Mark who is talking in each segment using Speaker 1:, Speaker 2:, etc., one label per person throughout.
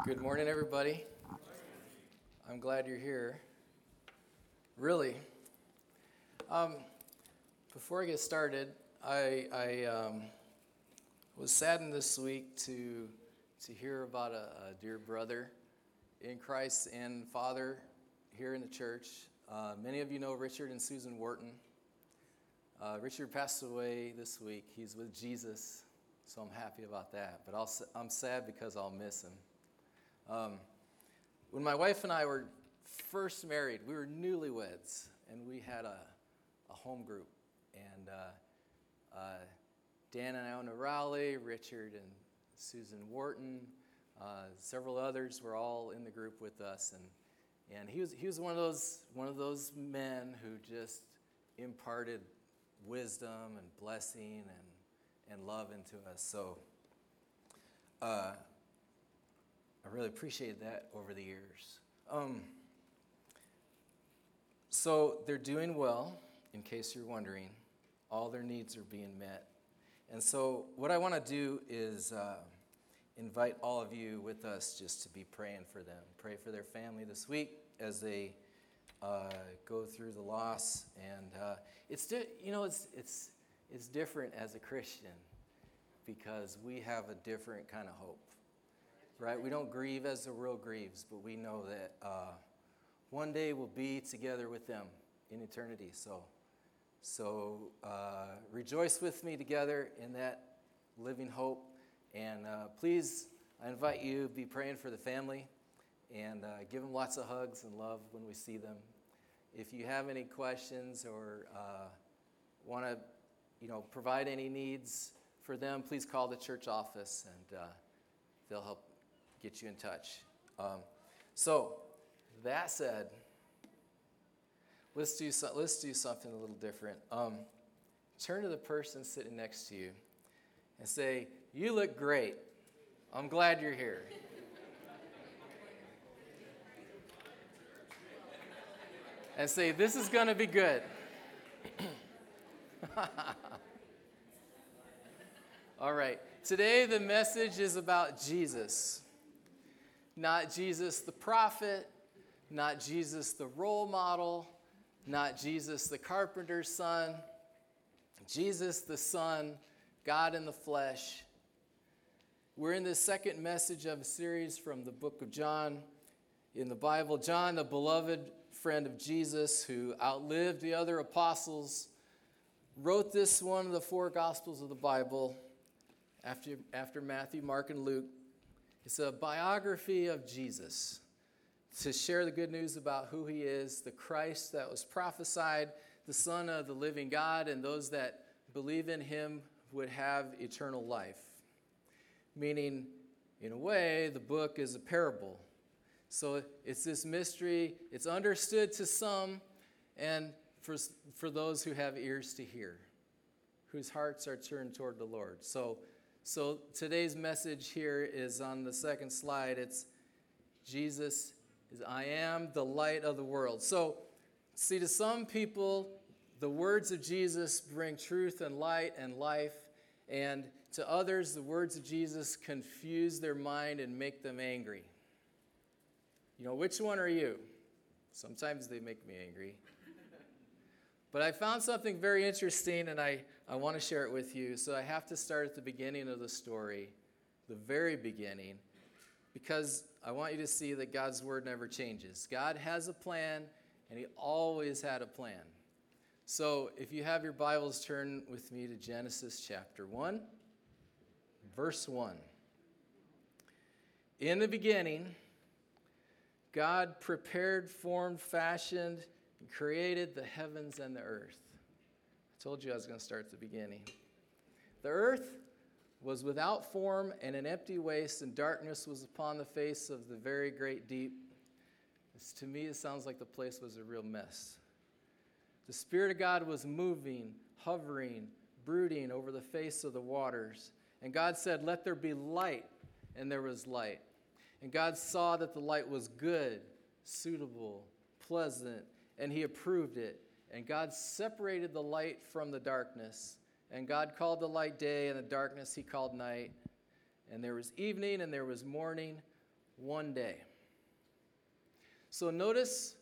Speaker 1: Good morning, everybody. I'm glad you're here. Really. Before I get started, I was saddened this week to hear about a dear brother in Christ and father here in the church. Many of you know Richard and Susan Wharton. Richard passed away this week. He's with Jesus, so I'm happy about that. But I'm sad because I'll miss him. When my wife and I were first married, we were newlyweds, and we had a home group. And Dan and Iona Rowley, Richard and Susan Wharton, several others were all in the group with us. And he was one of those men who just imparted wisdom and blessing and love into us. So I really appreciated that over the years. So they're doing well, in case you're wondering. All their needs are being met. And so what I want to do is invite all of you with us just to be praying for them. Pray for their family this week as they go through the loss. And it's different as a Christian because we have a different kind of hope. Right? We don't grieve as the world grieves, but we know that one day we'll be together with them in eternity. So rejoice with me together in that living hope. And please, I invite you, be praying for the family and give them lots of hugs and love when we see them. If you have any questions or want to provide any needs for them, please call the church office and they'll help get you in touch. So that said, let's do something a little different. Turn to the person sitting next to you and say, "You look great. I'm glad you're here." And say, "This is going to be good." All right. Today the message is about Jesus. Not Jesus the prophet, not Jesus the role model, not Jesus the carpenter's son, Jesus the Son, God in the flesh. We're in the second message of a series from the book of John in the Bible. John, the beloved friend of Jesus who outlived the other apostles, wrote this one of the four Gospels of the Bible after Matthew, Mark, and Luke. It's a biography of Jesus to share the good news about who he is, the Christ that was prophesied, the Son of the living God, and those that believe in him would have eternal life. Meaning, in a way, the book is a parable. So it's this mystery. It's understood to some, and for those who have ears to hear, whose hearts are turned toward the Lord. So today's message here is on the second slide. It's Jesus is, "I am the light of the world." So, see, to some people, the words of Jesus bring truth and light and life. And to others, the words of Jesus confuse their mind and make them angry. Which one are you? Sometimes they make me angry. But I found something very interesting, and I want to share it with you. So I have to start at the beginning of the story, the very beginning, because I want you to see that God's word never changes. God has a plan, and he always had a plan. So if you have your Bibles, turn with me to Genesis chapter 1, verse 1. "In the beginning, God prepared, formed, fashioned, and created the heavens and the earth." I told you I was going to start at the beginning. "The earth was without form and an empty waste, and darkness was upon the face of the very great deep." To me, it sounds like the place was a real mess. "The Spirit of God was moving, hovering, brooding over the face of the waters. And God said, 'Let there be light,' and there was light. And God saw that the light was good, suitable, pleasant, and he approved it. And God separated the light from the darkness. And God called the light day, and the darkness he called night. And there was evening, and there was morning, one day. So notice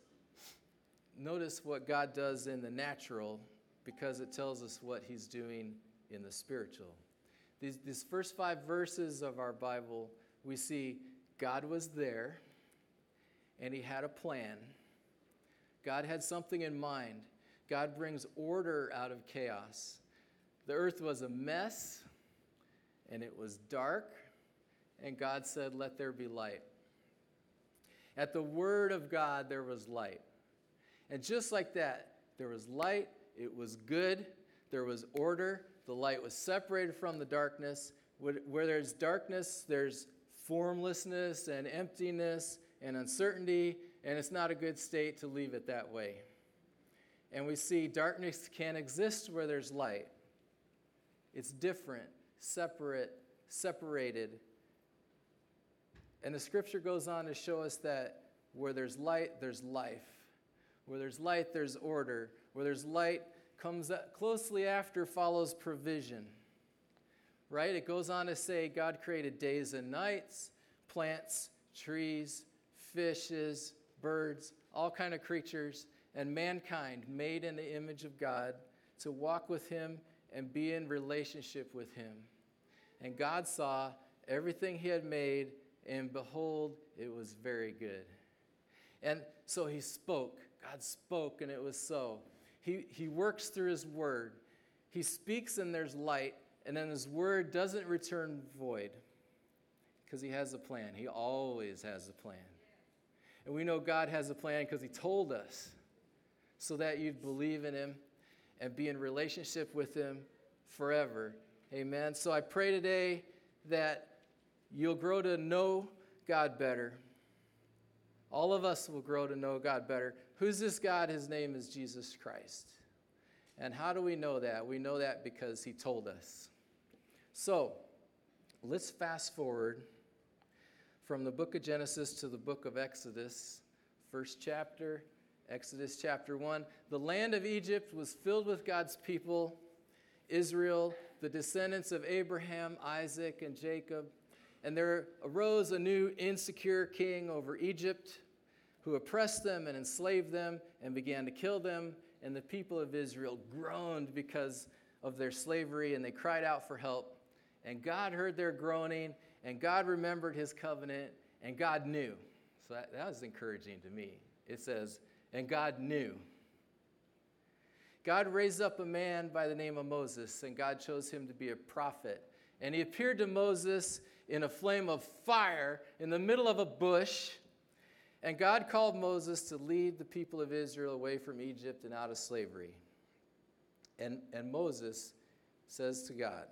Speaker 1: what God does in the natural, because it tells us what he's doing in the spiritual. These first 5 verses of our Bible, we see God was there, and he had a plan. God had something in mind. God brings order out of chaos. The earth was a mess, and it was dark, and God said, "Let there be light." At the word of God, there was light. And just like that, there was light, it was good, there was order, the light was separated from the darkness. Where there's darkness, there's formlessness and emptiness and uncertainty, and it's not a good state to leave it that way. And we see darkness can't exist where there's light. It's different, separated. And the scripture goes on to show us that where there's light, there's life. Where there's light, there's order. Where there's light, comes closely after follows provision. Right? It goes on to say God created days and nights, plants, trees, fishes, birds, all kind of creatures, and mankind made in the image of God to walk with him and be in relationship with him. And God saw everything he had made, and behold, it was very good. And so he spoke. God spoke, and it was so. He works through his word. He speaks, and there's light, and then his word doesn't return void because he has a plan. He always has a plan. And we know God has a plan because he told us so that you'd believe in him and be in relationship with him forever. Amen. So I pray today that you'll grow to know God better. All of us will grow to know God better. Who's this God? His name is Jesus Christ. And how do we know that? We know that because he told us. So let's fast forward from the book of Genesis to the book of Exodus. First chapter, Exodus chapter 1. The land of Egypt was filled with God's people, Israel, the descendants of Abraham, Isaac, and Jacob. And there arose a new insecure king over Egypt who oppressed them and enslaved them and began to kill them. And the people of Israel groaned because of their slavery, and they cried out for help. And God heard their groaning, and God remembered his covenant, and God knew. So that was encouraging to me. It says, and God knew. God raised up a man by the name of Moses, and God chose him to be a prophet. And he appeared to Moses in a flame of fire in the middle of a bush. And God called Moses to lead the people of Israel away from Egypt and out of slavery. And Moses says to God,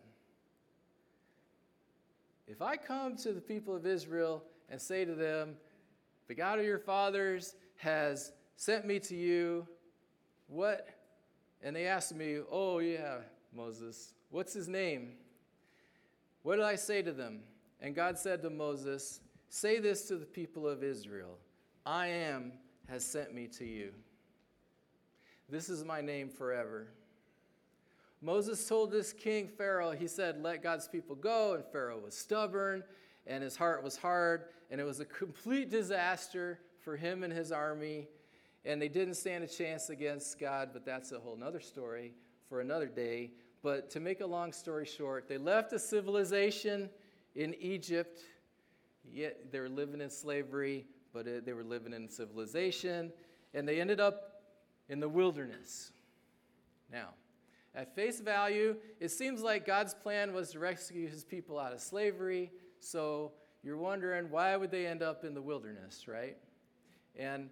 Speaker 1: if I come to the people of Israel and say to them, the God of your fathers has sent me to you, what? And they ask me, oh yeah, Moses, what's his name? What did I say to them? And God said to Moses, say this to the people of Israel, I am has sent me to you. This is my name forever. Moses told this king Pharaoh, he said, let God's people go, and Pharaoh was stubborn, and his heart was hard, and it was a complete disaster for him and his army, and they didn't stand a chance against God, but that's a whole other story for another day. But to make a long story short, they left a civilization in Egypt, yet they were living in slavery, but they were living in civilization, and they ended up in the wilderness. Now, at face value, it seems like God's plan was to rescue his people out of slavery, so you're wondering, why would they end up in the wilderness, right? And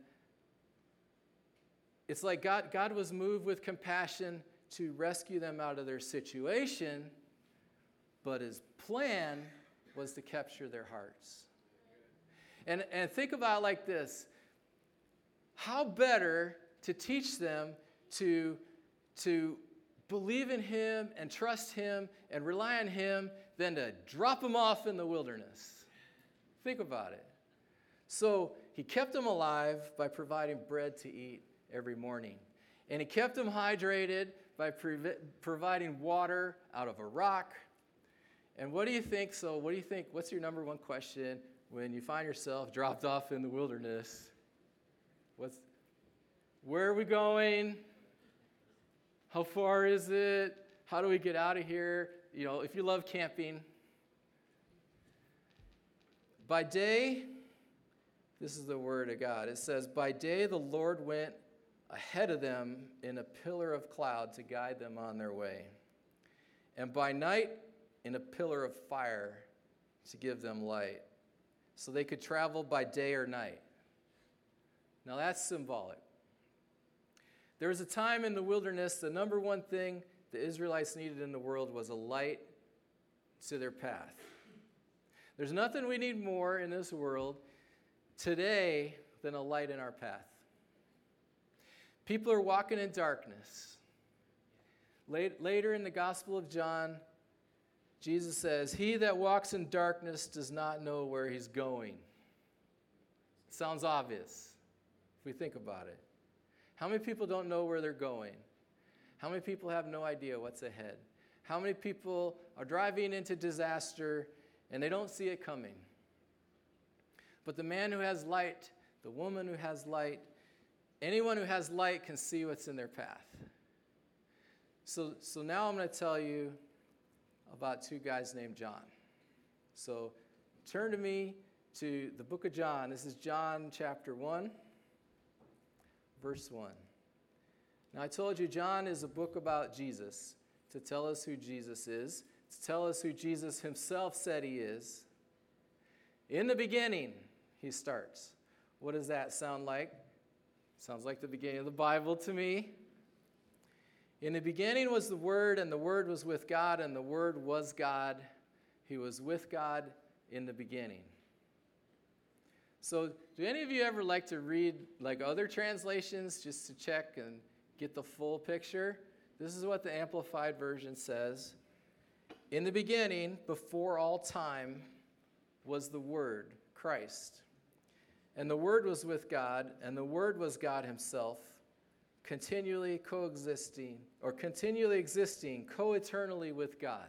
Speaker 1: it's like God was moved with compassion to rescue them out of their situation, but his plan was to capture their hearts. And think about it like this. How better to teach them to believe in him and trust him and rely on him than to drop them off in the wilderness? Think about it. So he kept them alive by providing bread to eat every morning. And he kept them hydrated by providing water out of a rock. And what do you think? So what do you think? What's your number one question? when you find yourself dropped off in the wilderness. Where are we going? How far is it? How do we get out of here? You know, if you love camping. By day, this is the word of God. It says, by day the Lord went ahead of them in a pillar of cloud to guide them on their way. And by night, in a pillar of fire to give them light, so they could travel by day or night. Now that's symbolic. There was a time in the wilderness, the number one thing the Israelites needed in the world was a light to their path. There's nothing we need more in this world today than a light in our path. People are walking in darkness. Later in the Gospel of John, Jesus says, he that walks in darkness does not know where he's going. Sounds obvious if we think about it. How many people don't know where they're going? How many people have no idea what's ahead? How many people are driving into disaster and they don't see it coming? But the man who has light, the woman who has light, anyone who has light can see what's in their path. So now I'm going to tell you about two guys named John. So turn to me to the book of John. This is John chapter 1, verse 1. Now I told you John is a book about Jesus, to tell us who Jesus is, to tell us who Jesus himself said he is. In the beginning, he starts. What does that sound like? Sounds like the beginning of the Bible to me. In the beginning was the Word, and the Word was with God, and the Word was God. He was with God in the beginning. So, do any of you ever like to read like other translations just to check and get the full picture? This is what the Amplified Version says. In the beginning, before all time, was the Word, Christ. And the Word was with God, and the Word was God himself, continually existing, co-eternally with God.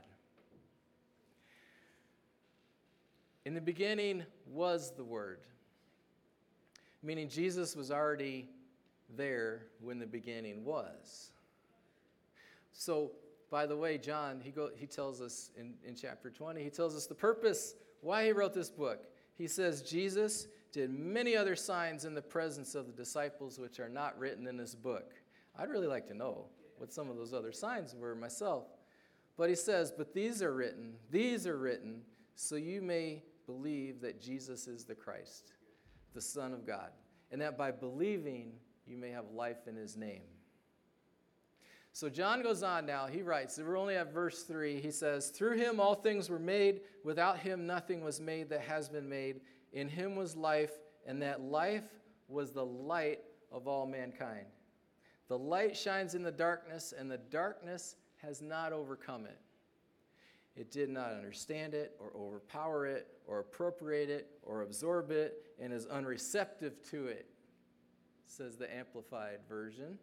Speaker 1: In the beginning was the Word, meaning Jesus was already there when the beginning was. So, by the way, John, he tells us in chapter 20, he tells us the purpose, why he wrote this book. He says, Jesus did many other signs in the presence of the disciples which are not written in this book. I'd really like to know what some of those other signs were myself. But he says, but these are written, so you may believe that Jesus is the Christ, the Son of God, and that by believing you may have life in his name. So John goes on now, he writes, we're only at verse 3, he says, through him all things were made, without him nothing was made that has been made. In him was life, and that life was the light of all mankind. The light shines in the darkness, and the darkness has not overcome it. It did not understand it, or overpower it, or appropriate it, or absorb it, and is unreceptive to it, says the Amplified Version.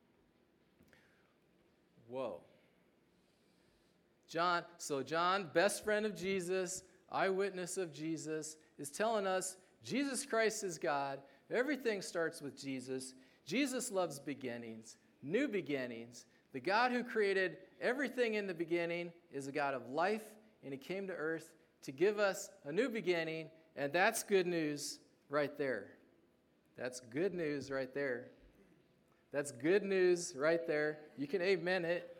Speaker 1: Whoa. John, best friend of Jesus, eyewitness of Jesus, is telling us Jesus Christ is God. Everything starts with Jesus. Jesus loves beginnings, new beginnings. The God who created everything in the beginning is a God of life, and he came to earth to give us a new beginning, and that's good news right there. That's good news right there. That's good news right there. You can amen it.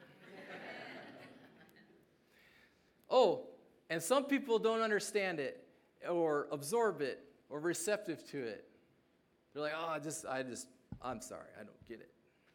Speaker 1: Oh, and some people don't understand it or absorb it or receptive to it. They're like, oh, I'm sorry, I don't get it.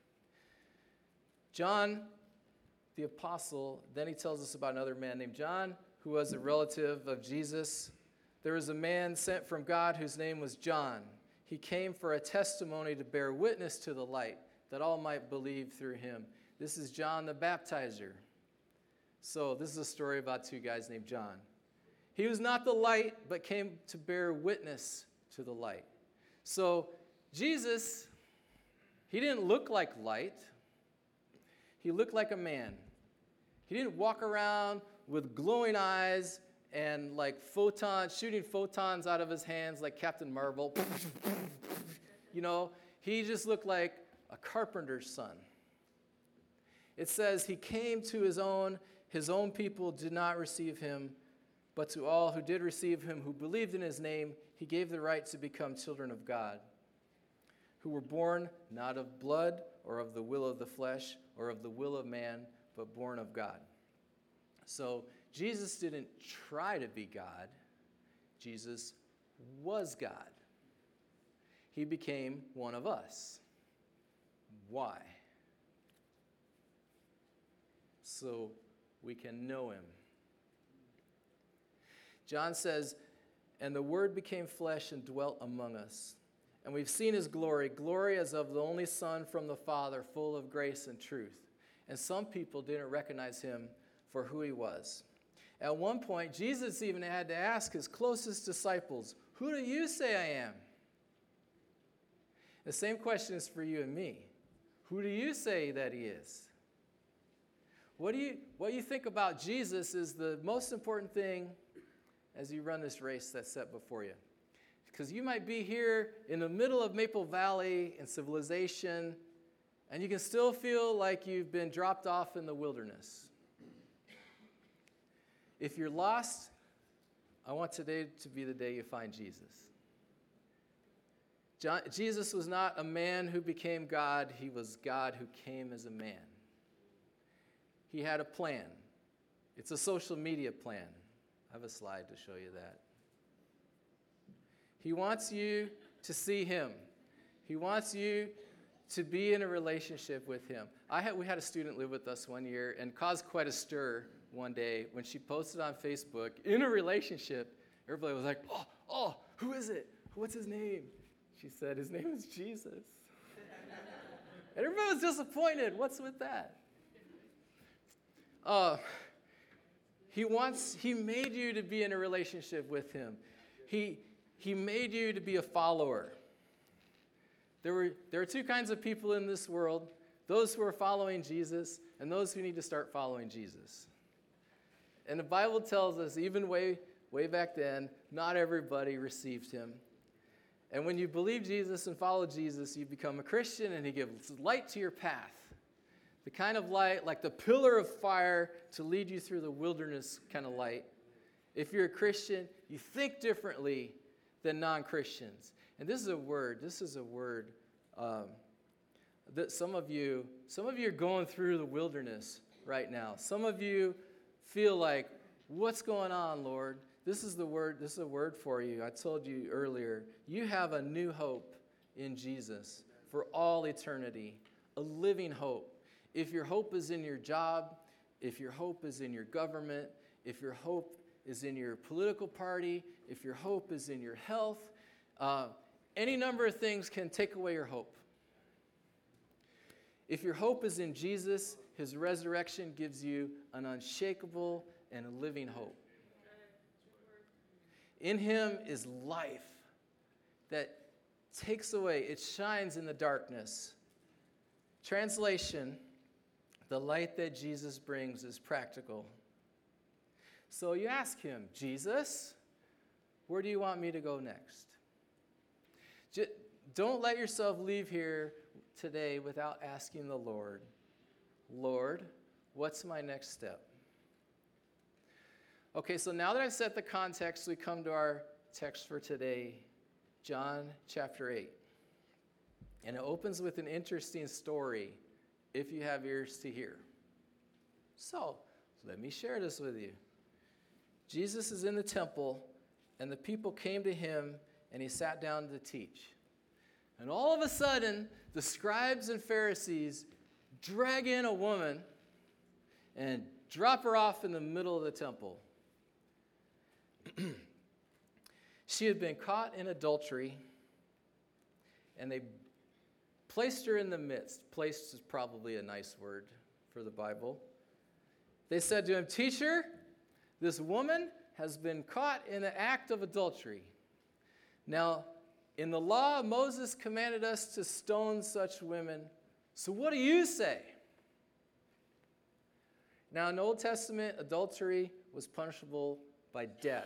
Speaker 1: John, the apostle, then he tells us about another man named John, who was a relative of Jesus. There was a man sent from God whose name was John. He came for a testimony to bear witness to the light, that all might believe through him. This is John the Baptizer. So this is a story about two guys named John. He was not the light, but came to bear witness to the light. So Jesus, he didn't look like light. He looked like a man. He didn't walk around with glowing eyes and like shooting photons out of his hands like Captain Marvel. He just looked like a carpenter's son. It says he came to his own people did not receive him, but to all who did receive him, who believed in his name, he gave the right to become children of God, who were born not of blood or of the will of the flesh or of the will of man, but born of God. So Jesus didn't try to be God. Jesus was God. He became one of us. Why? So we can know him. John says, and the Word became flesh and dwelt among us. And we've seen his glory, glory as of the only Son from the Father, full of grace and truth. And some people didn't recognize him for who he was. At one point, Jesus even had to ask his closest disciples, who do you say I am? The same question is for you and me. Who do you say that he is? What you think about Jesus is the most important thing as you run this race that's set before you. Because you might be here in the middle of Maple Valley in civilization, and you can still feel like you've been dropped off in the wilderness. If you're lost, I want today to be the day you find Jesus. Jesus was not a man who became God. He was God who came as a man. He had a plan. It's a social media plan. I have a slide to show you that. He wants you to see him. He wants you to be in a relationship with him. We had a student live with us one year and caused quite a stir one day when she posted on Facebook, in a relationship. Everybody was like, oh, who is it? What's his name? She said, his name is Jesus. And everybody was disappointed. What's with that? He made you to be in a relationship with him. He made you to be a follower. There are two kinds of people in this world, those who are following Jesus and those who need to start following Jesus. And the Bible tells us, even way back then, not everybody received him. And when you believe Jesus and follow Jesus, you become a Christian, and he gives light to your path. The kind of light, like the pillar of fire to lead you through the wilderness kind of light. If you're a Christian, you think differently than non-Christians. And this is a word that some of you are going through the wilderness right now. Some of you feel like, what's going on, Lord? This is a word for you. I told you earlier, you have a new hope in Jesus for all eternity, a living hope. If your hope is in your job, if your hope is in your government, if your hope is in your political party, if your hope is in your health, any number of things can take away your hope. If your hope is in Jesus, his resurrection gives you an unshakable and a living hope. In him is life that takes away, it shines in the darkness. Translation, the light that Jesus brings is practical. So you ask him, Jesus, where do you want me to go next? Don't let yourself leave here today without asking the Lord, Lord, what's my next step? Okay, so now that I've set the context, we come to our text for today, John chapter 8. And it opens with an interesting story, if you have ears to hear. So, let me share this with you. Jesus is in the temple, and the people came to him, and he sat down to teach. And all of a sudden, the scribes and Pharisees drag in a woman and drop her off in the middle of the temple. She had been caught in adultery, and they placed her in the midst. Placed is probably a nice word for the Bible. They said to him, Teacher, this woman has been caught in the act of adultery. Now, in the law, Moses commanded us to stone such women. So what do you say? Now, in the Old Testament, adultery was punishable by death.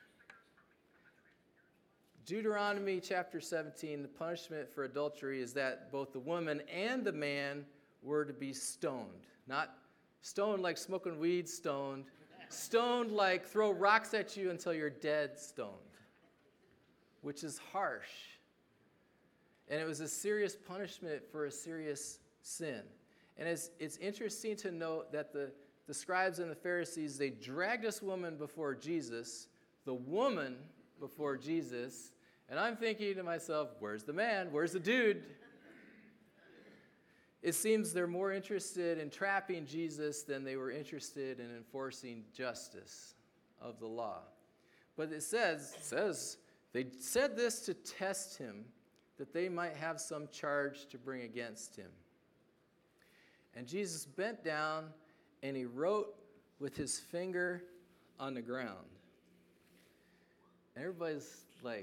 Speaker 1: Deuteronomy chapter 17, the punishment for adultery is that both the woman and the man were to be stoned. Not stoned like smoking weed stoned. Stoned like throw rocks at you until you're dead stoned, which is harsh. And it was a serious punishment for a serious sin. And it's interesting to note that the scribes and the Pharisees, they dragged this woman before Jesus, the woman before Jesus, and I'm thinking to myself, where's the man? Where's the dude? It seems they're more interested in trapping Jesus than they were interested in enforcing justice of the law. But it says they said this to test him, that they might have some charge to bring against him. And Jesus bent down and he wrote with his finger on the ground. And everybody's like,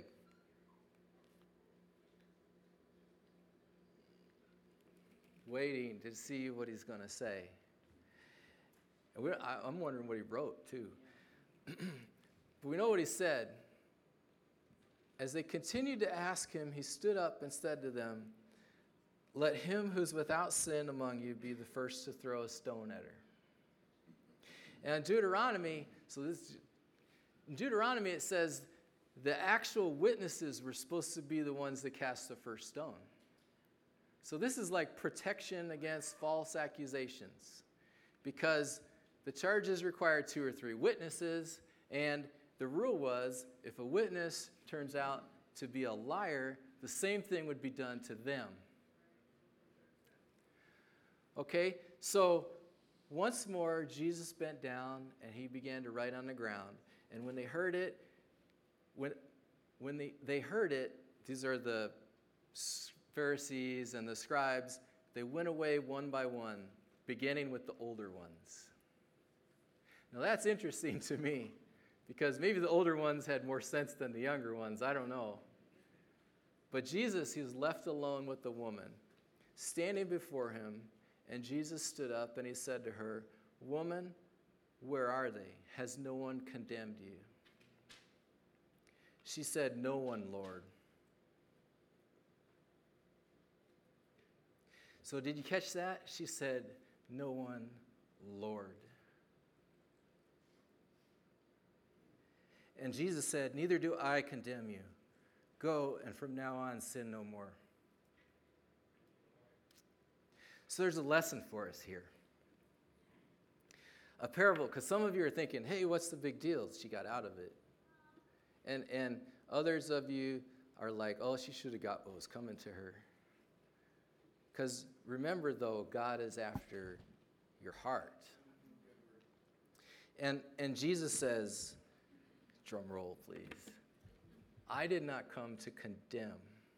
Speaker 1: waiting to see what he's going to say. And I'm wondering what he wrote, too. But we know what he said. As they continued to ask him, he stood up and said to them, "Let him who's without sin among you be the first to throw a stone at her." And in Deuteronomy, in Deuteronomy it says the actual witnesses were supposed to be the ones that cast the first stone. So this is like protection against false accusations, because the charges require 2 or 3 witnesses, and the rule was if a witness turns out to be a liar, the same thing would be done to them. Okay, so once more, Jesus bent down and he began to write on the ground. And when they heard it, they heard it, these are the Pharisees and the scribes, they went away one by one, beginning with the older ones. Now that's interesting to me, because maybe the older ones had more sense than the younger ones, I don't know. But Jesus, he was left alone with the woman, standing before him, and Jesus stood up and he said to her, "Woman, where are they? Has no one condemned you?" She said, "No one, Lord." So did you catch that? She said, "No one, Lord." And Jesus said, "Neither do I condemn you. Go, and from now on sin no more." So there's a lesson for us here. A parable, because some of you are thinking, hey, what's the big deal? She got out of it. And others of you are like, oh, she should have got what was coming to her. Because remember, though, God is after your heart. And Jesus says, drum roll, please, "I did not come to condemn."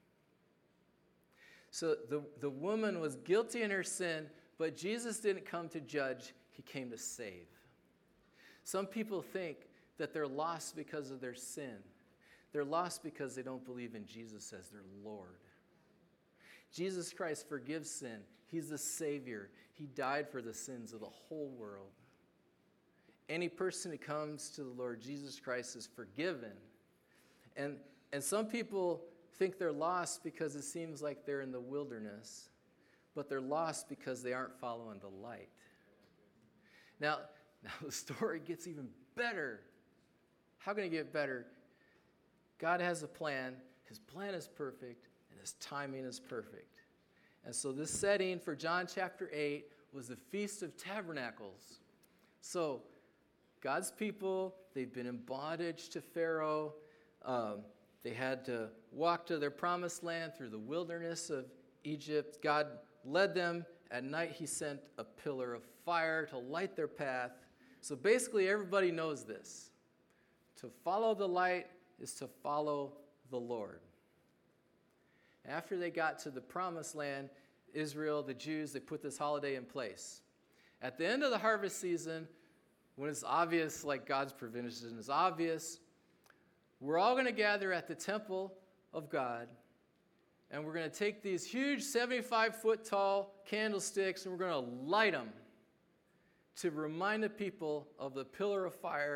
Speaker 1: So the woman was guilty in her sin, but Jesus didn't come to judge. He came to save. Some people think that they're lost because of their sin. They're lost because they don't believe in Jesus as their Lord. Jesus Christ forgives sin. He's the Savior. He died for the sins of the whole world. Any person who comes to the Lord Jesus Christ is forgiven. And some people think they're lost because it seems like they're in the wilderness, but they're lost because they aren't following the light. Now the story gets even better. How can it get better? God has a plan. His plan is perfect, and his timing is perfect. And so this setting for John chapter 8 was the Feast of Tabernacles. So God's people, they've been in bondage to Pharaoh. They had to walk to their promised land through the wilderness of Egypt. God led them. At night, he sent a pillar of fire to light their path. So basically, everybody knows this. To follow the light is to follow the Lord. After they got to the promised land, Israel, the Jews, they put this holiday in place. At the end of the harvest season, when it's obvious, like God's provision is obvious, we're all going to gather at the temple of God, and we're going to take these huge 75-foot tall candlesticks, and we're going to light them to remind the people of the pillar of fire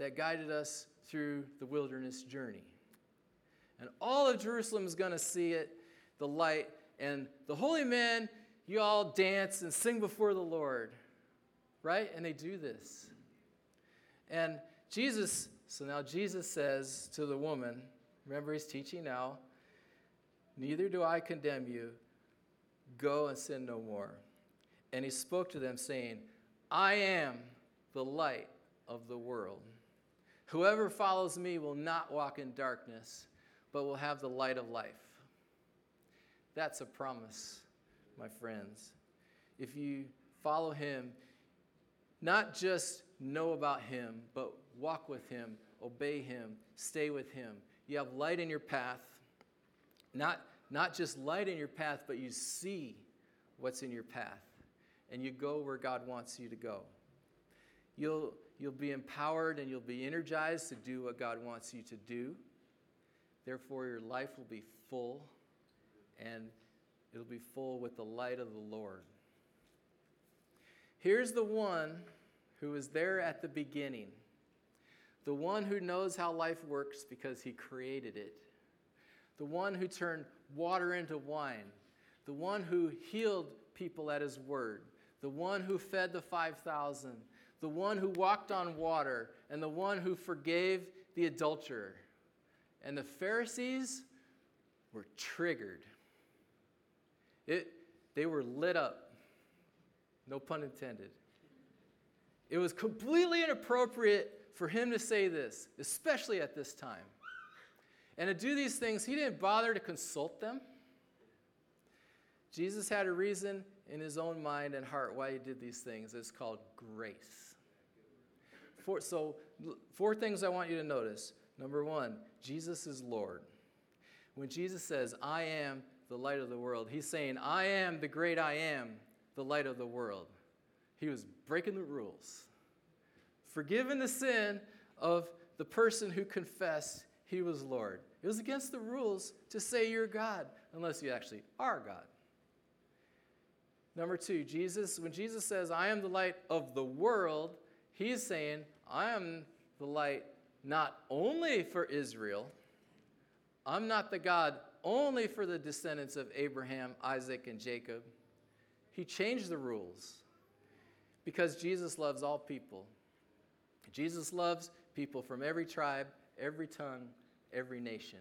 Speaker 1: that guided us through the wilderness journey. And all of Jerusalem is going to see it, the light. And the holy men, you all dance and sing before the Lord, right? And they do this. And so now Jesus says to the woman, remember he's teaching now, neither do I condemn you. Go and sin no more. And he spoke to them saying, I am the light of the world. Whoever follows me will not walk in darkness, but will have the light of life. That's a promise, my friends. If you follow him, not just know about him, but walk with him, obey him, stay with him. You have light in your path. Not just light in your path, but you see what's in your path. And you go where God wants you to go. You'll be empowered and you'll be energized to do what God wants you to do. Therefore, your life will be full, and it'll be full with the light of the Lord. Here's the one who was there at the beginning, the one who knows how life works because he created it, the one who turned water into wine, the one who healed people at his word, the one who fed the 5,000, the one who walked on water, and the one who forgave the adulterer. And the Pharisees were triggered. They were lit up. No pun intended. It was completely inappropriate for him to say this, especially at this time. And to do these things, he didn't bother to consult them. Jesus had a reason in his own mind and heart why he did these things. It's called grace. Four things I want you to notice. Number one, Jesus is Lord. When Jesus says, I am the light of the world, he's saying, I am the great I am, the light of the world. He was breaking the rules. Forgiving the sin of the person who confessed he was Lord. It was against the rules to say you're God, unless you actually are God. Number two, when Jesus says, I am the light of the world, he's saying, I am the light not only for Israel. I'm not the God only for the descendants of Abraham, Isaac, and Jacob. He changed the rules because Jesus loves all people. Jesus loves people from every tribe, every tongue, every nation.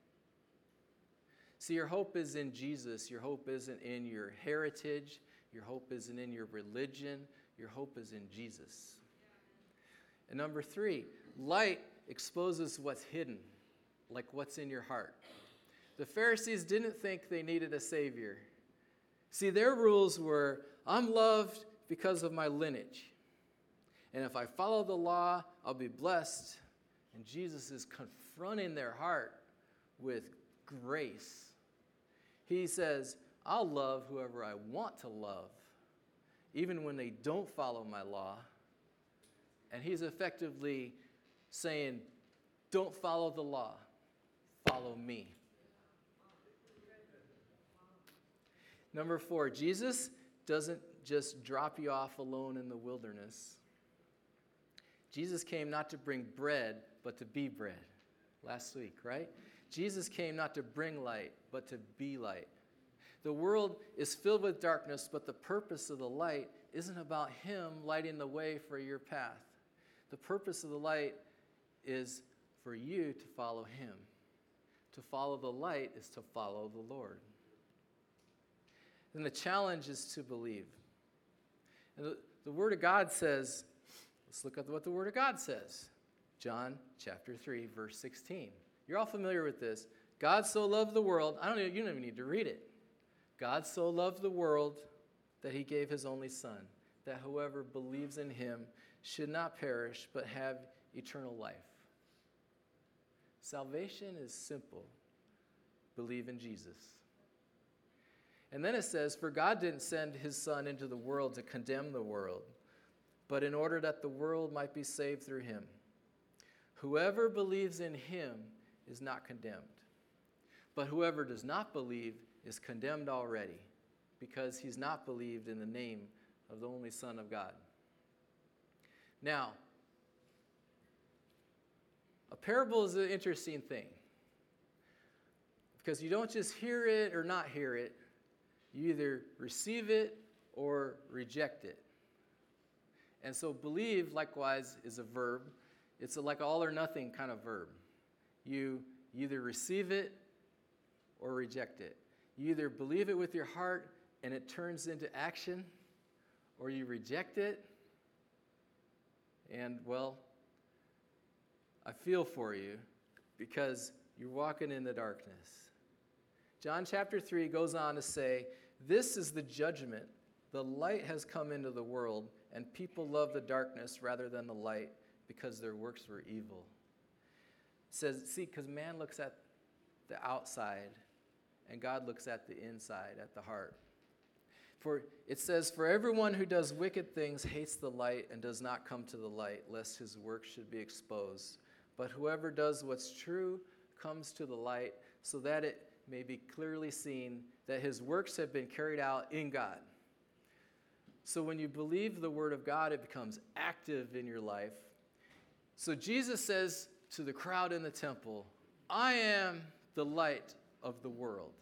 Speaker 1: See, your hope is in Jesus. Your hope isn't in your heritage. Your hope isn't in your religion. Your hope is in Jesus. And number three, light exposes what's hidden, like what's in your heart. The Pharisees didn't think they needed a Savior. See, their rules were, I'm loved because of my lineage. And if I follow the law, I'll be blessed. And Jesus is confronting their heart with grace. He says, I'll love whoever I want to love, even when they don't follow my law. And he's effectively saying, don't follow the law, follow me. Number four, Jesus doesn't just drop you off alone in the wilderness. Jesus came not to bring bread, but to be bread. Last week, right? Jesus came not to bring light, but to be light. The world is filled with darkness, but the purpose of the light isn't about him lighting the way for your path. The purpose of the light is for you to follow him. To follow the light is to follow the Lord. And the challenge is to believe. And the Word of God says, let's look at what the Word of God says. John chapter 3, verse 16. You're all familiar with this. God so loved the world. You don't even need to read it. God so loved the world that he gave his only Son, that whoever believes in him should not perish, but have eternal life. Salvation is simple. Believe in Jesus. And then it says, for God didn't send his Son into the world to condemn the world, but in order that the world might be saved through him. Whoever believes in him is not condemned. But whoever does not believe is condemned already, because he's not believed in the name of the only Son of God. Now, A parable is an interesting thing because you don't just hear it or not hear it. You either receive it or reject it. And so believe, likewise, is a verb. It's like all or nothing kind of verb. You either receive it or reject it. You either believe it with your heart and it turns into action, or you reject it. And, well, I feel for you because you're walking in the darkness. John chapter 3 goes on to say, "This is the judgment. The light has come into the world, and people love the darkness rather than the light because their works were evil." It says, see, because man looks at the outside, and God looks at the inside, at the heart. For it says, "For everyone who does wicked things hates the light and does not come to the light, lest his work should be exposed. But whoever does what's true comes to the light, so that it may be clearly seen that his works have been carried out in God." So when you believe the word of God, it becomes active in your life. So Jesus says to the crowd in the temple, "I am the light of the world."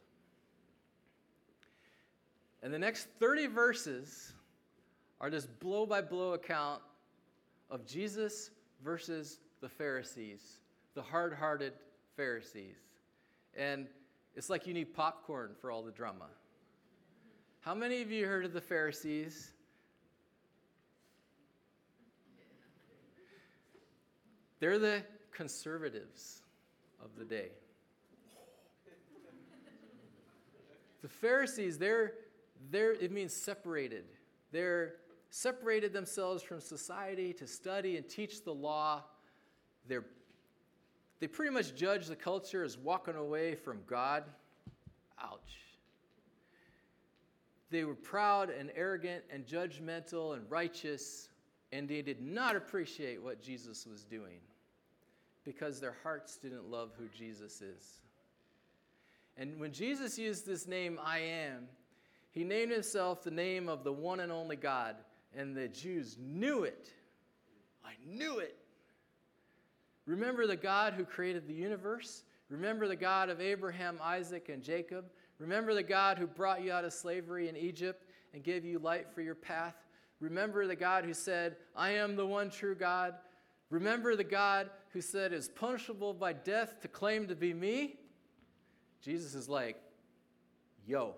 Speaker 1: And the next 30 verses are this blow-by-blow account of Jesus versus the Pharisees, the hard-hearted Pharisees. And it's like you need popcorn for all the drama. How many of you heard of the Pharisees? They're the conservatives of the day. The Pharisees, it means separated. They're separated themselves from society to study and teach the law. They pretty much judge the culture as walking away from God. Ouch. They were proud and arrogant and judgmental and righteous, and they did not appreciate what Jesus was doing because their hearts didn't love who Jesus is. And when Jesus used this name, "I am," he named himself the name of the one and only God, and the Jews knew it. I knew it. Remember the God who created the universe? Remember the God of Abraham, Isaac, and Jacob? Remember the God who brought you out of slavery in Egypt and gave you light for your path? Remember the God who said, "I am the one true God"? Remember the God who said it's punishable by death to claim to be me? Jesus is like, yo,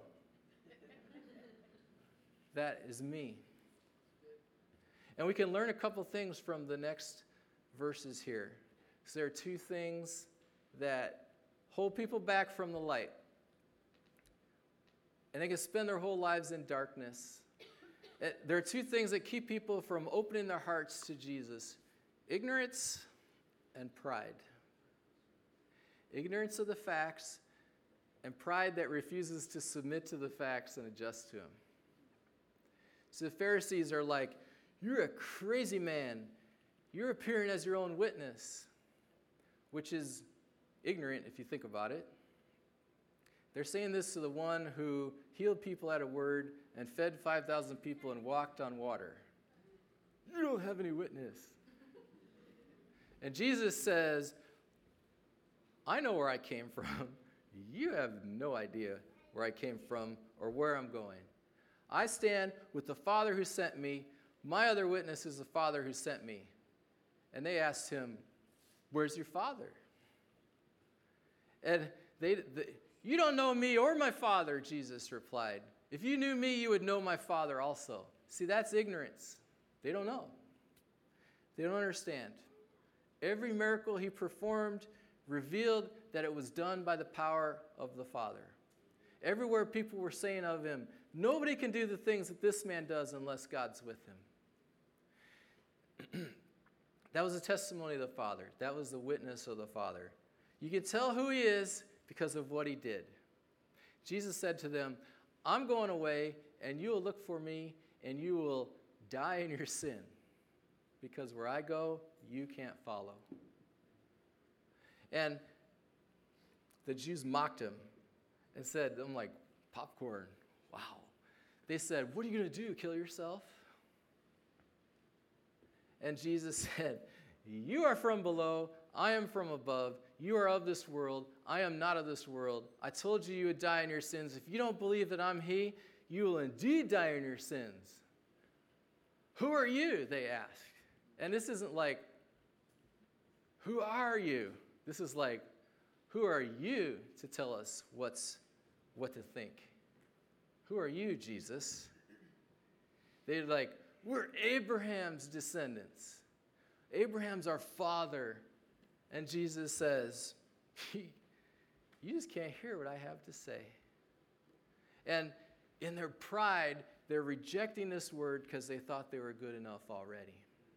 Speaker 1: that is me. And we can learn a couple things from the next verses here. So there are two things that hold people back from the light. And they can spend their whole lives in darkness. There are two things that keep people from opening their hearts to Jesus: ignorance and pride. Ignorance of the facts and pride that refuses to submit to the facts and adjust to them. So the Pharisees are like, "You're a crazy man. You're appearing as your own witness," which is ignorant if you think about it. They're saying this to the one who healed people at a word and fed 5,000 people and walked on water. You don't have any witness. And Jesus says, "I know where I came from. You have no idea where I came from or where I'm going. I stand with the Father who sent me. My other witness is the Father who sent me." And they asked him, "Where's your Father?" And "You don't know me or my Father," Jesus replied. "If you knew me, you would know my Father also." See, that's ignorance. They don't know. They don't understand. Every miracle he performed revealed that it was done by the power of the Father. Everywhere people were saying of him, "Nobody can do the things that this man does unless God's with him." That was the testimony of the Father. That was the witness of the Father. You can tell who he is because of what he did. Jesus said to them, "I'm going away, and you will look for me, and you will die in your sin, because where I go, you can't follow." And the Jews mocked him and said, I'm like, popcorn, wow. They said, "What are you going to do, kill yourself?" And Jesus said, You are from below, I am from above. You are of this world, I am not of this world. I told you you would die in your sins. If you don't believe that I'm he, you will indeed die in your sins. Who are you? They ask. And this isn't like, who are you? This is like, who are you to tell us what to think? Who are you, Jesus? They're like, we're Abraham's descendants. Abraham's our father. And Jesus says, you just can't hear what I have to say. And in their pride, they're rejecting this word because they thought they were good enough already.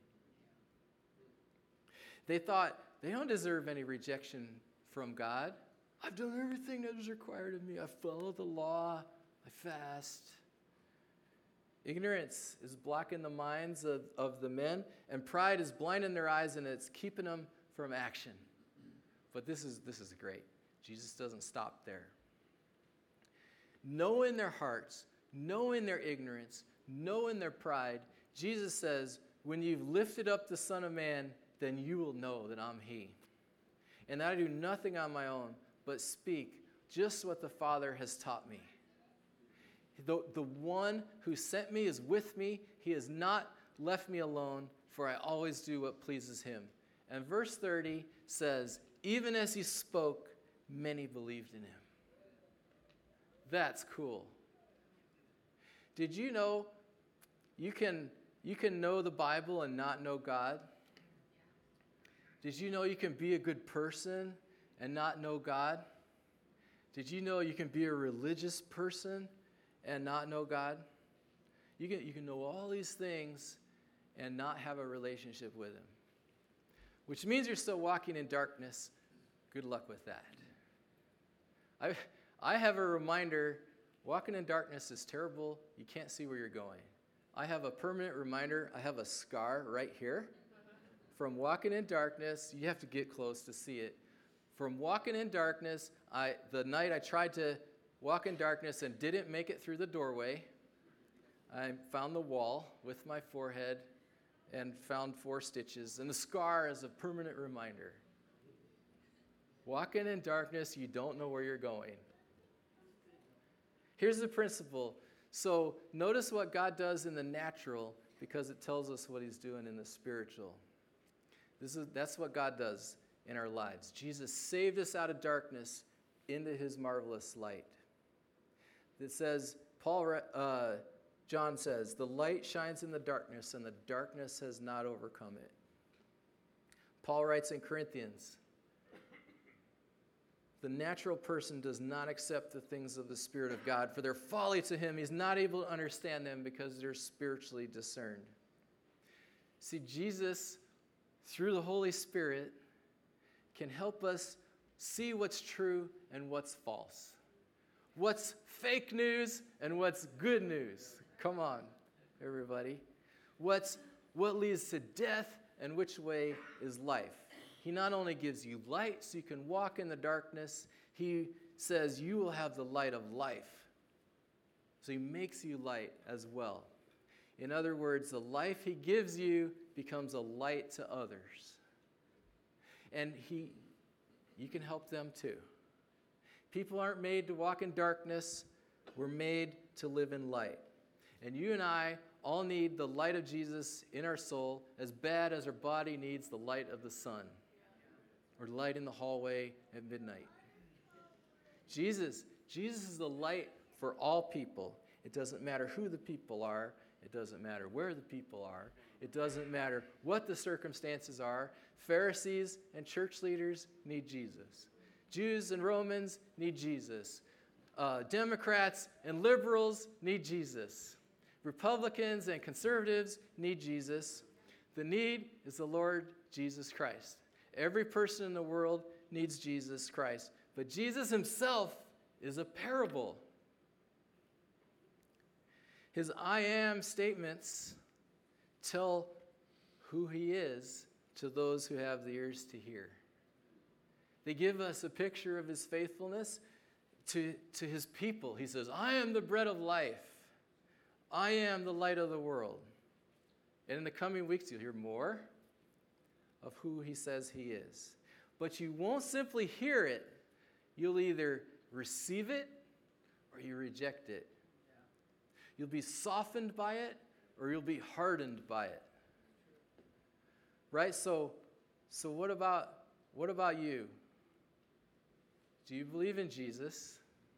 Speaker 1: They thought, they don't deserve any rejection from God. I've done everything that was required of me. I followed the law. I fast. Ignorance is blocking the minds of the men, and pride is blinding their eyes, and it's keeping them from action. But this is great. Jesus doesn't stop there. Knowing their hearts, knowing their ignorance, knowing their pride, Jesus says, when you've lifted up the Son of Man, then you will know that I'm he. And that I do nothing on my own, but speak just what the Father has taught me. The one who sent me is with me. He has not left me alone, for I always do what pleases him. And verse 30 says, even as he spoke, many believed in him. That's cool. Did you know you can know the Bible and not know God? Did you know you can be a good person and not know God? Did you know you can be a religious person and not know God? You can know all these things and not have a relationship with him. Which means you're still walking in darkness. Good luck with that. I have a reminder, walking in darkness is terrible. You can't see where you're going. I have a permanent reminder. I have a scar right here. From walking in darkness, you have to get close to see it. From walking in darkness, the night I tried to walk in darkness and didn't make it through the doorway, I found the wall with my forehead and found 4 stitches. And the scar is a permanent reminder. Walking in darkness, you don't know where you're going. Here's the principle. So notice what God does in the natural because it tells us what he's doing in the spiritual. That's what God does in our lives. Jesus saved us out of darkness into his marvelous light. It says, John says, the light shines in the darkness, and the darkness has not overcome it. Paul writes in Corinthians, the natural person does not accept the things of the Spirit of God, for they're folly to him. He's not able to understand them because they're spiritually discerned. See, Jesus, through the Holy Spirit, can help us see what's true and what's false. What's fake news and what's good news. Come on, everybody. What leads to death and which way is life. He not only gives you light so you can walk in the darkness, he says you will have the light of life. So he makes you light as well. In other words, the life he gives you becomes a light to others. And you can help them too. People aren't made to walk in darkness. We're made to live in light. And you and I all need the light of Jesus in our soul as bad as our body needs the light of the sun or light in the hallway at midnight. Jesus is the light for all people. It doesn't matter who the people are. It doesn't matter where the people are. It doesn't matter what the circumstances are. Pharisees and church leaders need Jesus. Jews and Romans need Jesus. Democrats and liberals need Jesus. Republicans and conservatives need Jesus. The need is the Lord Jesus Christ. Every person in the world needs Jesus Christ. But Jesus himself is a parable. His I am statements tell who he is to those who have the ears to hear. They give us a picture of his faithfulness to his people. He says, I am the bread of life. I am the light of the world. And in the coming weeks, you'll hear more of who he says he is. But you won't simply hear it. You'll either receive it or you reject it. You'll be softened by it or you'll be hardened by it. Right? So what about you? Do you believe in Jesus?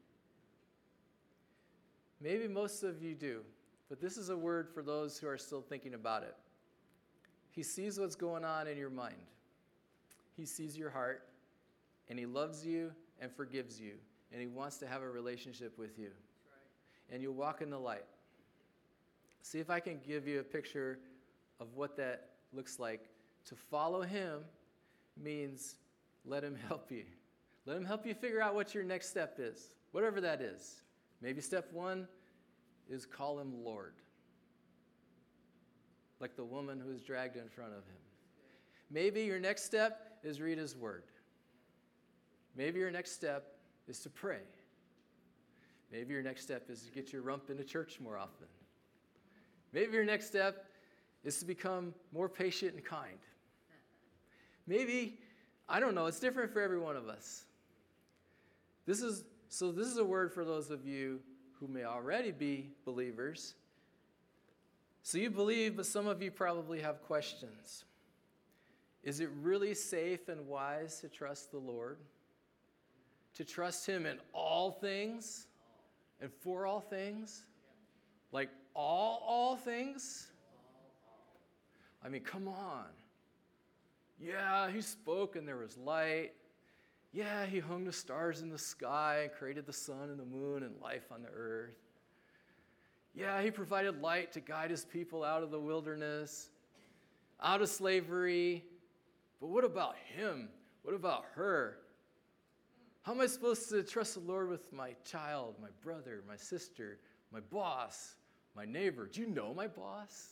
Speaker 1: Maybe most of you do, but this is a word for those who are still thinking about it. He sees what's going on in your mind. He sees your heart, and he loves you and forgives you, and he wants to have a relationship with you. Right. And you'll walk in the light. See if I can give you a picture of what that looks like. To follow him means let him help you. Let him help you figure out what your next step is, whatever that is. Maybe step one is call him Lord, like the woman who was dragged in front of him. Maybe your next step is read his word. Maybe your next step is to pray. Maybe your next step is to get your rump into church more often. Maybe your next step is to become more patient and kind. Maybe, I don't know, it's different for every one of us. This is a word for those of you who may already be believers. So you believe, but some of you probably have questions. Is it really safe and wise to trust the Lord? To trust him in all things and for all things? Like all things? I mean, come on. Yeah, he spoke and there was light. Yeah, he hung the stars in the sky and created the sun and the moon and life on the earth. Yeah, he provided light to guide his people out of the wilderness, out of slavery. But what about him? What about her? How am I supposed to trust the Lord with my child, my brother, my sister, my boss, my neighbor? Do you know my boss?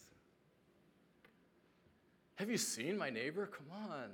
Speaker 1: Have you seen my neighbor? Come on.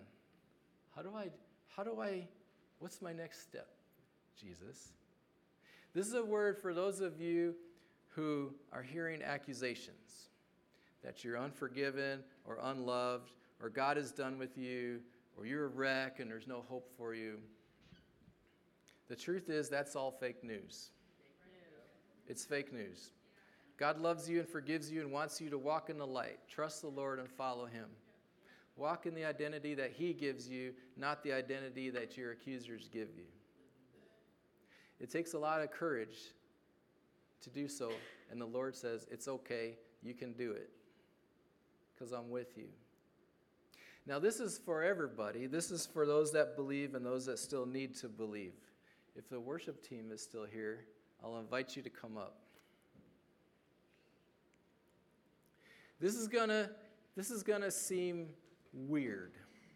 Speaker 1: What's my next step, Jesus? This is a word for those of you who are hearing accusations that you're unforgiven or unloved, or God is done with you, or you're a wreck and there's no hope for you. The truth is, that's all fake news. It's fake news. God loves you and forgives you and wants you to walk in the light. Trust the Lord and follow him. Walk in the identity that he gives you, not the identity that your accusers give you. It takes a lot of courage to do so, and the Lord says, it's okay, you can do it, because I'm with you. Now, this is for everybody. This is for those that believe and those that still need to believe. If the worship team is still here, I'll invite you to come up. This is gonna seem weird.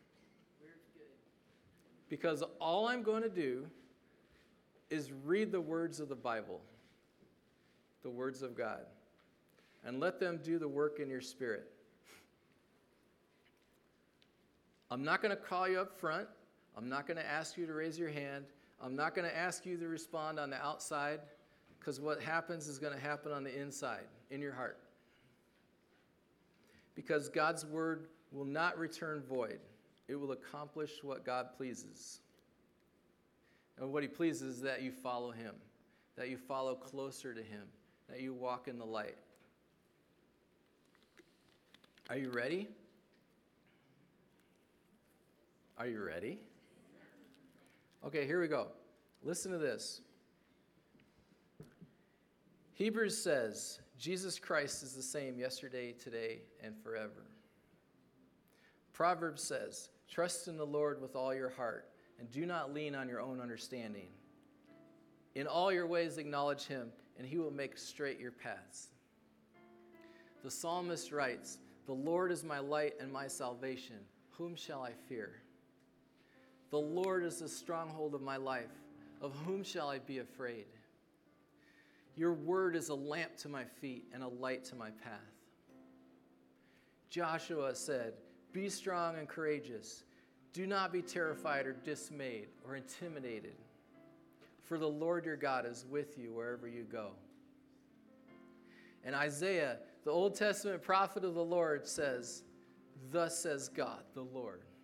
Speaker 1: Because all I'm going to do is read the words of the Bible, the words of God, and let them do the work in your spirit. I'm not going to call you up front. I'm not going to ask you to raise your hand. I'm not going to ask you to respond on the outside, because what happens is going to happen on the inside, in your heart. Because God's word will not return void. It will accomplish what God pleases. And what he pleases is that you follow him, that you follow closer to him, that you walk in the light. Are you ready? Are you ready? Okay, here we go. Listen to this. Hebrews says, Jesus Christ is the same yesterday, today, and forever. Proverbs says, trust in the Lord with all your heart, and do not lean on your own understanding. In all your ways acknowledge him, and he will make straight your paths. The psalmist writes, the Lord is my light and my salvation. Whom shall I fear? The Lord is the stronghold of my life. Of whom shall I be afraid? Your word is a lamp to my feet and a light to my path. Joshua said, be strong and courageous. Do not be terrified or dismayed or intimidated, for the Lord your God is with you wherever you go. And Isaiah, the Old Testament prophet of the Lord, says, thus says God, the Lord.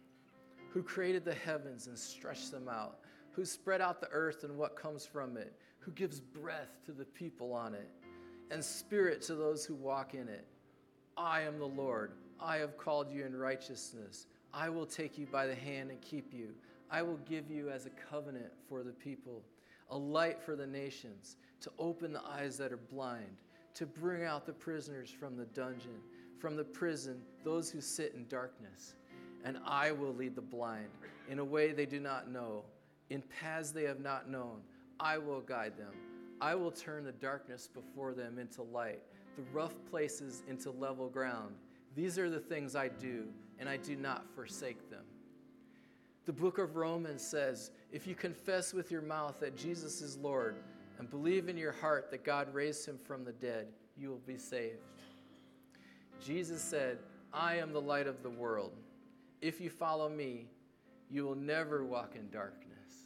Speaker 1: who created the heavens and stretched them out, who spread out the earth and what comes from it, who gives breath to the people on it, and spirit to those who walk in it. I am the Lord. I have called you in righteousness. I will take you by the hand and keep you. I will give you as a covenant for the people, a light for the nations, to open the eyes that are blind, to bring out the prisoners from the dungeon, from the prison, those who sit in darkness. And I will lead the blind in a way they do not know, in paths they have not known. I will guide them. I will turn the darkness before them into light, the rough places into level ground. These are the things I do, and I do not forsake them. The book of Romans says, if you confess with your mouth that Jesus is Lord and believe in your heart that God raised him from the dead, you will be saved. Jesus said, I am the light of the world. If you follow me, you will never walk in darkness.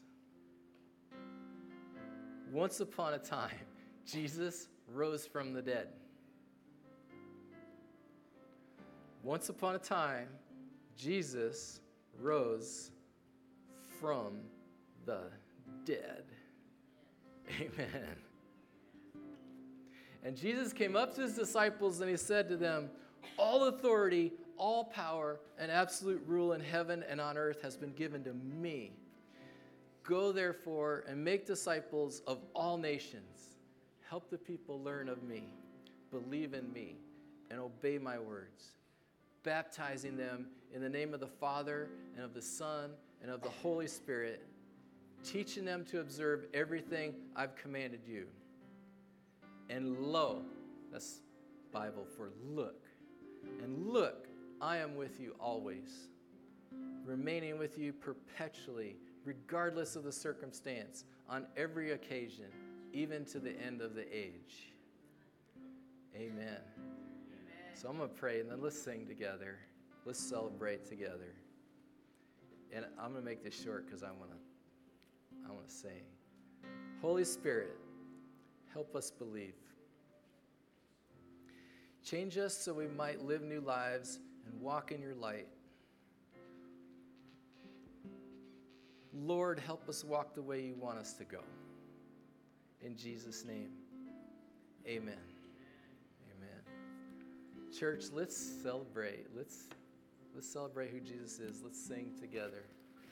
Speaker 1: Once upon a time, Jesus rose from the dead. Once upon a time, Jesus rose from the dead. Amen. And Jesus came up to his disciples and he said to them, all authority, all power, and absolute rule in heaven and on earth has been given to me. Go therefore and make disciples of all nations. Help the people learn of me, believe in me, and obey my words, baptizing them in the name of the Father and of the Son and of the Holy Spirit, teaching them to observe everything I've commanded you. And lo, that's Bible for look. And look, I am with you always, remaining with you perpetually, regardless of the circumstance, on every occasion, even to the end of the age. Amen. So I'm going to pray, and then let's sing together. Let's celebrate together. And I'm going to make this short because I want to sing. Holy Spirit, help us believe. Change us so we might live new lives and walk in your light. Lord, help us walk the way you want us to go. In Jesus' name, amen. Amen. Church, let's celebrate. Let's celebrate who Jesus is. Let's sing together.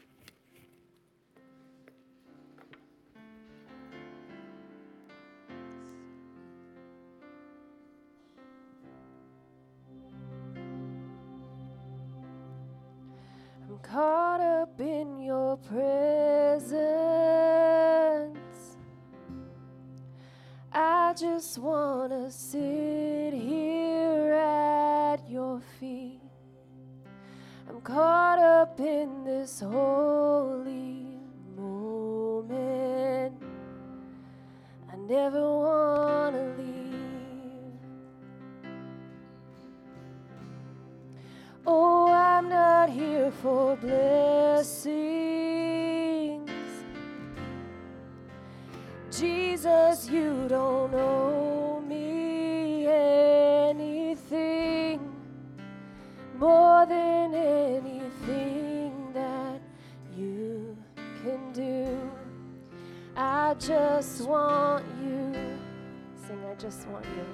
Speaker 2: I'm caught up in your presence. I just want to sit here at your feet. I'm caught up in this holy moment. I never want to leave. Oh, I'm not here for blessings. Jesus, you don't owe me anything more than anything that you can do. I just want you. Sing, I just want you.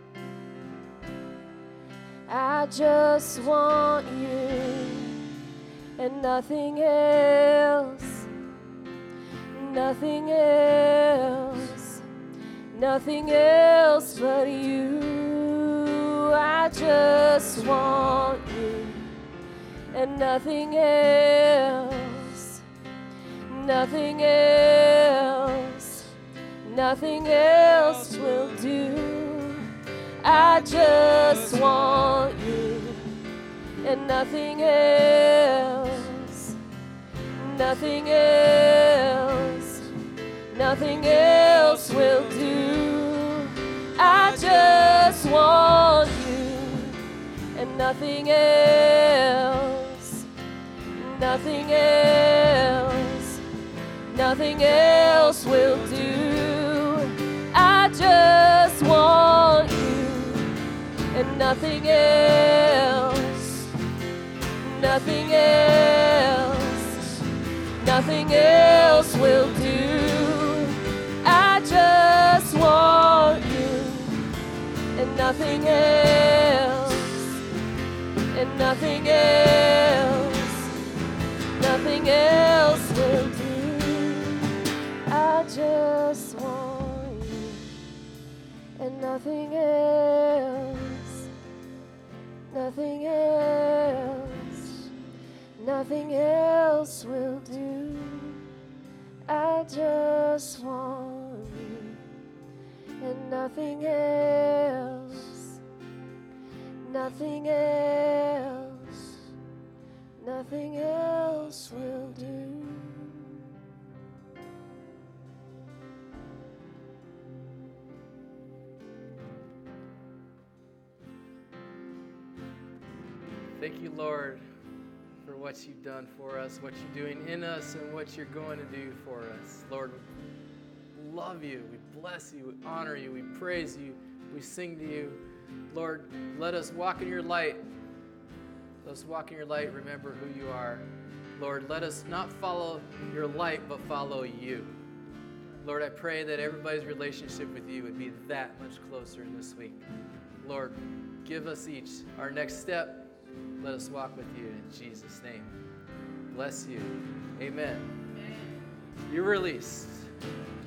Speaker 2: I just want you and nothing else, nothing else, nothing else but you. I just want you and nothing else, nothing else, nothing else will do. I just want you and nothing else, nothing else, nothing else will do. I just want you and nothing else, nothing else, nothing else will do. I just want you and nothing else, nothing else, nothing else will do. I just want you and nothing else, and nothing else, nothing else will do. I just want you and nothing else, nothing else, nothing else will do. I just want you and nothing else, nothing else, nothing else will do.
Speaker 1: Thank you, Lord, for what you've done for us, what you're doing in us, and what you're going to do for us. Lord, we love you, we bless you, we honor you, we praise you, we sing to you. Lord, let us walk in your light. Let us walk in your light, remember who you are. Lord, let us not follow your light, but follow you. Lord, I pray that everybody's relationship with you would be that much closer in this week. Lord, give us each our next step. Let us walk with you in Jesus' name. Bless you. Amen. You're released.